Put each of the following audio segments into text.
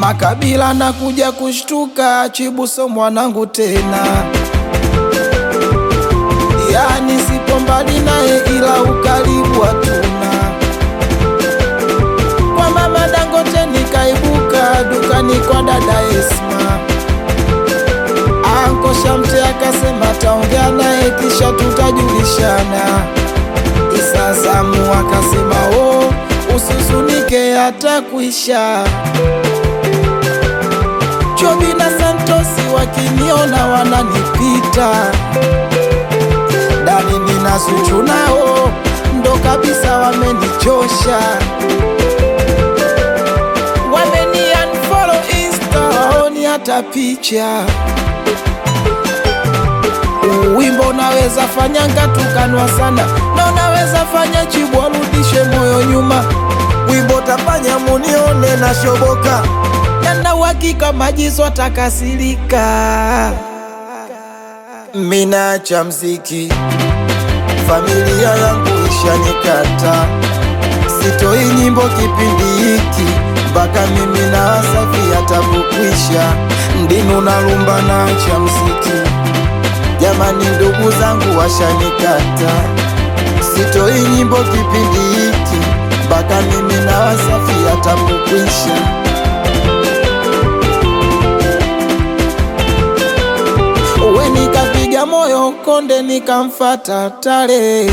Makabila na kuja kushtuka, Chibuso mwanangu tena. Yani sipo mbali naye ila ukaribu hatuna. Kwa mama Dangote nikaibuka dukani kwa dada Esma. Anko Shamte akasema taongea naye kisha tutajulishana. Isa Samu akasema oh, usizunike hata kuisha. Chobi na Santosi wakiniona wananipita. Dani nina Zuchu nao ndo kabisa wamenichosha. Wameni unfollow Insta, haoni hata picha. Wimbo unaweza fanya ngatukanwa sana, na unaweza fanya Chibu arudishe moyo nyuma. Wimbo tafanya munione na shoboka, na uhakika Majizo atakasirika. Mina acha mziki, familia yangu ishanikata. Sitoi nyimbo kipindi hiki, mpaka mimi na Wasafi atakukwisha. Ndinu na rumba na acha mziki, jamani ndugu zangu washanikata. Sitoi nyimbo kipindi hiki, mpaka mimi na Wasafi atakukwisha. Uwe nikapiga moyo konde nikamfata Tare.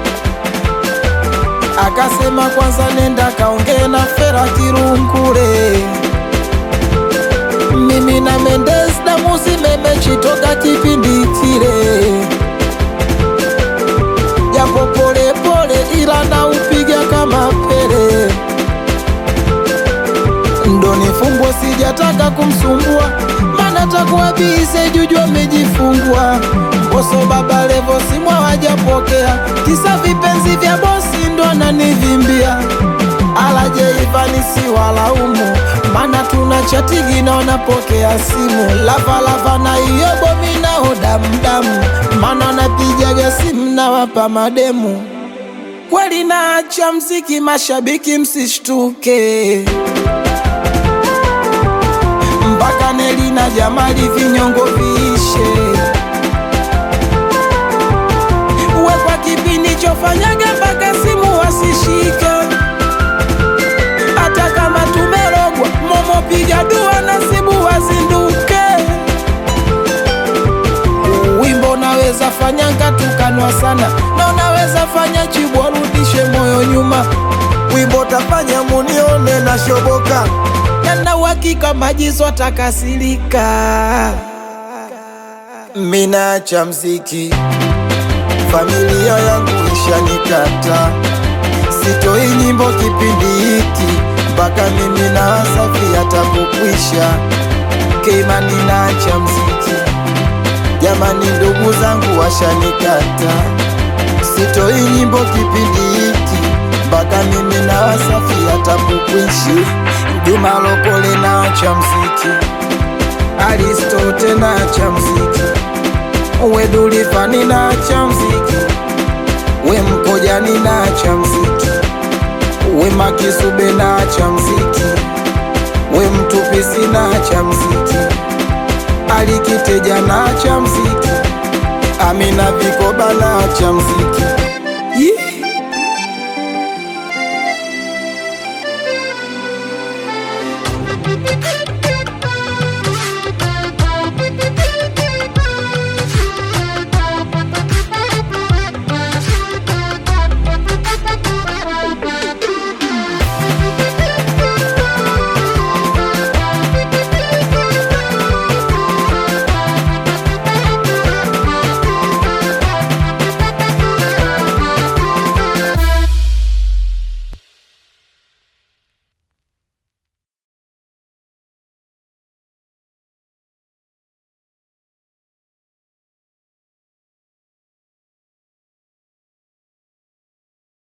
Akasema kwanza nenda kaongee na Fera Kirunkule. Mimi na Mendes damusi memechitoka kipindi kile. Japo pole pole ila na upiga kama Pele. Ndo nifungwa sijataka kumsumbua, mana takuwa bise Juju amejifungua. Boso Baba Levo simwa wajapokea, kisa vipenzi vya bosi ndo ananivimbia. Alaje Ivani si walaumu, mana tunachatigi na wanapokea simu. Lava lava na iyo bomi nao damu, mana napijaga simu na wapa mademu. Kweli naacha mziki mashabiki msishtuke, mpaka Neli na Jamali vinyongo viishe. Uwe kwa kipindi chofanyaga mpaka simu wasishike. Hata kama tumerogwa Momo piga dua nasibu wazinduke. Wimbo naweza fanya ngatukanwa sana, na unaweza fanya Chibu arudishe moyo nyuma. Wimbo tafanya munione na shoboka, na uhakika Majizo atakasirika. Mina acha mziki, familia yangu ishanikata. Sitoi nyimbo kipindi hiki, mpaka mimi na Wasafi atakukwisha. Keimani naacha mziki, jamani ndugu zangu washanikata. Sitoi nyimbo kipindi hiki, mpaka mimi na Wasafi atakukwisha. Juma Lokole naacha mziki, Aristote naacha mziki, Uwe Dulifani naacha mziki, We Mkojani naacha mziki, We Makisube naacha mziki, We Mtupisi naacha mziki, Ali Kiteja naacha mziki, Amina Vikoba naacha mziki.